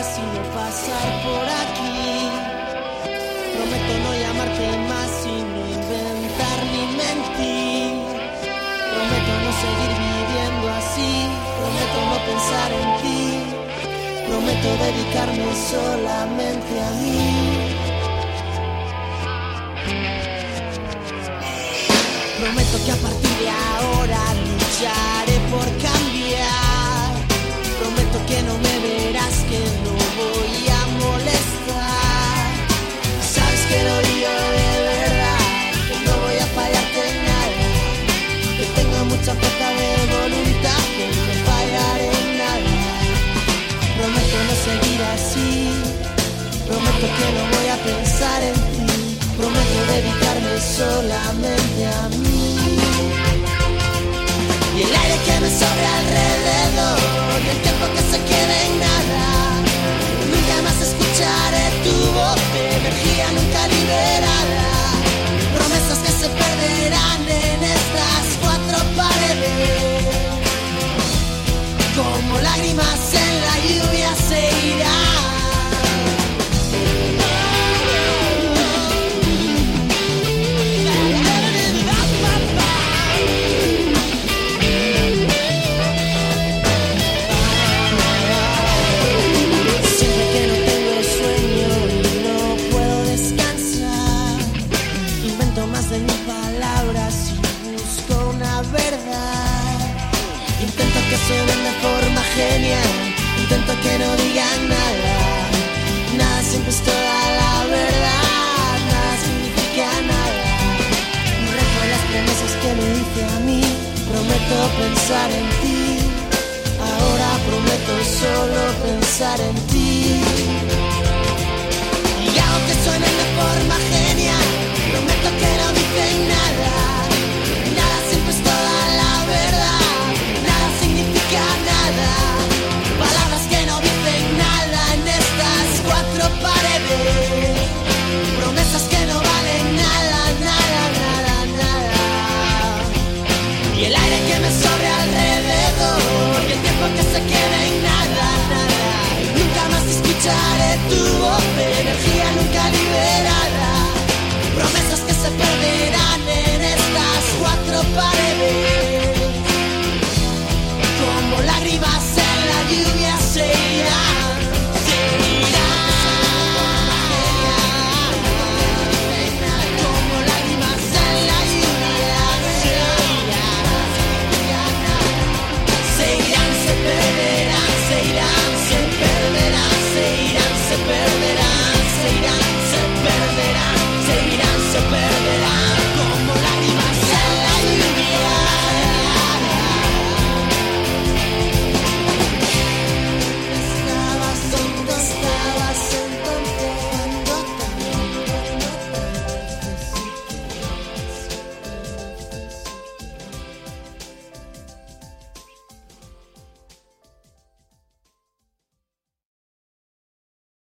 y no pasar por aquí. Prometo no llamarte más y no inventar ni mentir. Prometo no seguir viviendo así. Prometo no pensar en ti. Prometo dedicarme solamente a mí. Prometo que a partir de ahora lucharé por cambiar. Prometo que no me verás, que no voy a molestar. Sabes que lo digo de verdad, que no voy a fallarte en nada. Que tengo mucha fuerza de voluntad, que no fallaré en nada. Prometo no seguir así. Prometo que no voy a pensar en ti. Prometo dedicarme solamente a mí. Y el aire que me sobre alrededor, y el tiempo que se quede en nada. Nunca más escucharé tu voz de energía nunca liberada. Promesas que se perderán en estas cuatro paredes. Como lágrimas en la lluvia se irán. De mis palabras y busco una verdad. Intento que suenen de forma genial. Intento que no digan nada. Nada siempre es toda la verdad. Nada significa nada. Reto las promesas que me hice a mí. Prometo pensar en ti. Ahora prometo solo pensar en ti. Y aunque suenen de forma genial, prometo que no dicen nada. Nada siempre es toda la verdad. Nada significa nada. Palabras que no dicen nada en estas cuatro paredes. Promesas que no valen nada, nada, nada, nada. Y el aire que me sobre alrededor, y el tiempo que se quede en nada, nada. Nunca más escucharé